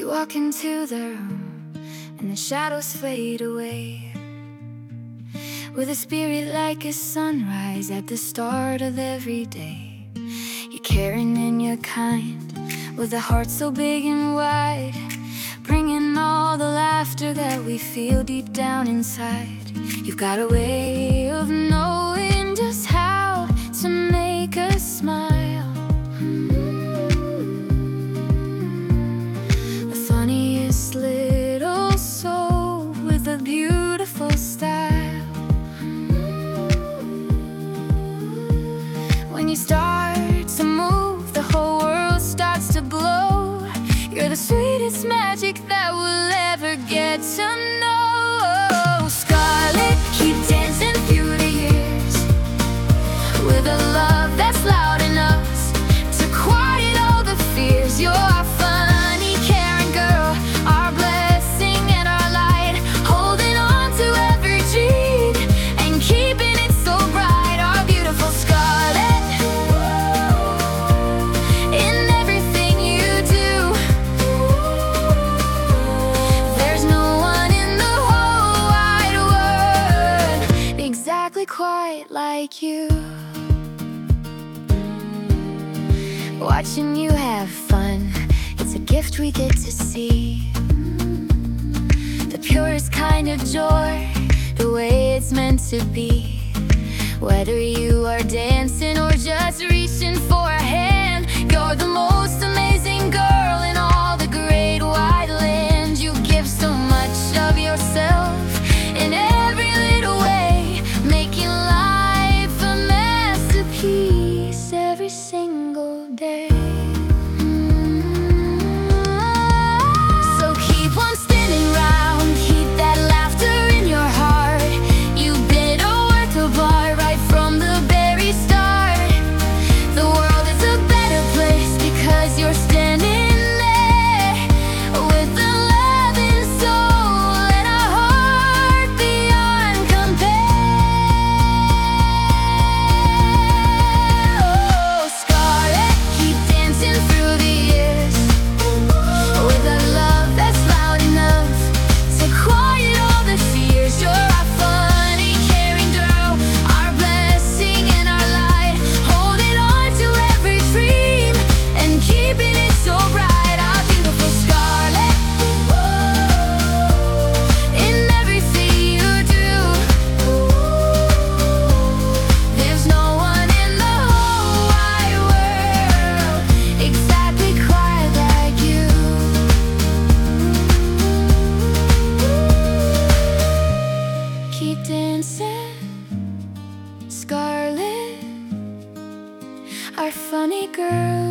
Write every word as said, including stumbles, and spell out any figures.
You walk into the room and the shadows fade away, with a spirit like a sunrise at the start of every day. You're caring and you're kind, with a heart so big and wide, bringing all the laughter that we feel deep down inside. You've got a way of knowing just how to make us smile. The funniest little soul with a beautiful style. When you start to move, the whole world starts to glow. You're the sweetest magic that we'll ever get to know. Scarlet, keep dancing through the years, with a love that's loud enough to quiet all the fears. You're our funny, caring girl, our blessing and our light, holding on to every dream and keeping it so bright. Our beautiful Scarlet, in everything you do, there's no one in the whole wide world exactly quite like you. Watching you have fun, it's a gift we get to see. The purest kind of joy, the way it's meant to be. Whether you are dancing or just reaching for a hand, you're the most amazing girl in all the great wide land. You give so much of yourself in every little way, making life a masterpiece every single day. So keep on spinning round, keep that laughter in your heart. You've been a work of art right from the very start. The world is a better place because you're standing there, with a loving soul and a heart beyond compare. Oh, Scarlet, keep dancing through the years, with a love that's loud enough to quiet all the fears. You're our funny, caring girl, our blessing and our light, holding on to every dream and keeping it so bright. Our beautiful Scarlet, in everything you do, there's no one in the whole wide world exactly quite like you. Keep dancing, Scarlet, our funny girl.